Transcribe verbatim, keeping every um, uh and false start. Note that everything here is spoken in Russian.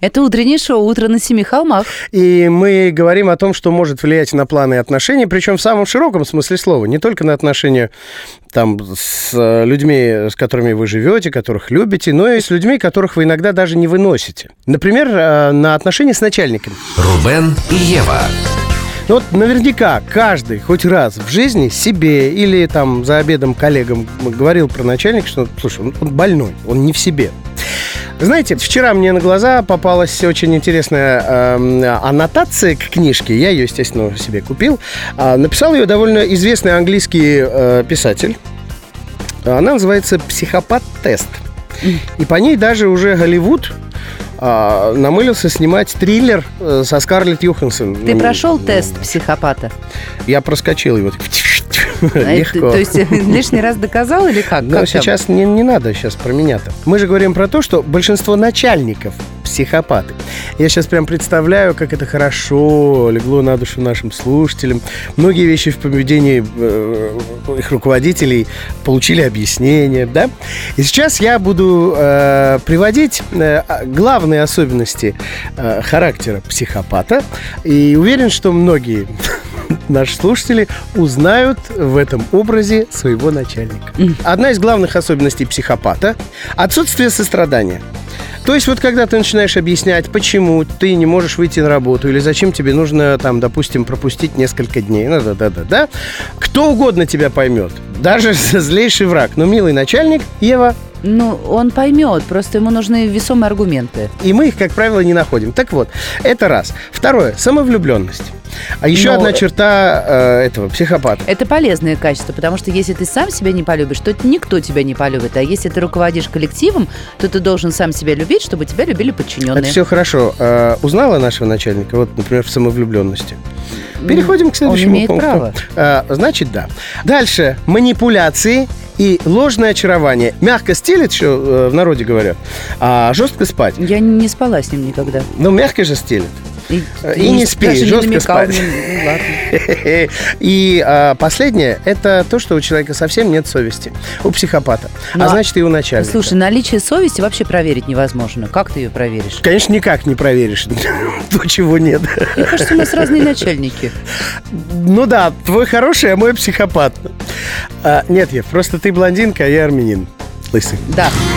Это утреннее шоу «Утро на семи холмах». И мы говорим о том, что может влиять на планы и отношения, причем в самом широком смысле слова. Не только на отношения там, с людьми, с которыми вы живете, которых любите, но и с людьми, которых вы иногда даже не выносите. Например, на отношения с начальником. Рубен и Ева. Ну вот наверняка каждый хоть раз в жизни себе или там за обедом коллегам говорил про начальника, что, слушай, он, он больной, он не в себе. Знаете, вчера мне на глаза попалась очень интересная э, аннотация к книжке. Я ее, естественно, себе купил. А, написал ее довольно известный английский э, писатель. Она называется «Психопат-тест». И по ней даже уже Голливуд а, намылился снимать триллер со Скарлетт Йоханссон. Ты прошел тест психопата? Я проскочил его. Легко. То есть лишний раз доказал или как? Но сейчас не, не надо сейчас про меня-то. Мы же говорим про то, что большинство начальников психопаты. Я сейчас прям представляю, как это хорошо легло на душу нашим слушателям. Многие вещи в поведении э, их руководителей получили объяснение, да? И сейчас я буду э, приводить э, главные особенности э, характера психопата. И уверен, что многие наши слушатели узнают в этом образе своего начальника. Одна из главных особенностей психопата – отсутствие сострадания. То есть вот когда ты начинаешь объяснять, почему ты не можешь выйти на работу или зачем тебе нужно, там, допустим, пропустить несколько дней, ну да-да-да-да, кто угодно тебя поймет, даже злейший враг. Но милый начальник, Ева... Ну, он поймет, просто ему нужны весомые аргументы. И мы их, как правило, не находим. Так вот, это раз. Второе, самовлюбленность. А еще Но... одна черта э, этого психопата. Это полезное качество, потому что если ты сам себя не полюбишь, то никто тебя не полюбит. А если ты руководишь коллективом, то ты должен сам себя любить, чтобы тебя любили подчиненные. Это все хорошо. Э, узнала нашего начальника, вот, например, в самовлюбленности? Переходим к следующему Он имеет пункту. право. Э, значит, да. Дальше. Манипуляции и ложное очарование. Мягко стелить, что э, в народе говорят, а жестко спать. Я не спала с ним никогда. Ну, мягко же стелит. И, и не, не спи, жестко не спать. Мне, ну, ладно. И а, последнее, это то, что у человека совсем нет совести. У психопата. Ну, а значит, и у начальника. Слушай, наличие совести вообще проверить невозможно. Как ты ее проверишь? Конечно, никак не проверишь. То, чего нет. Мне кажется, у нас разные начальники. Ну да, твой хороший, а мой психопат. а, Нет, Ев, просто ты блондинка, а я армянин. Лысый. Да.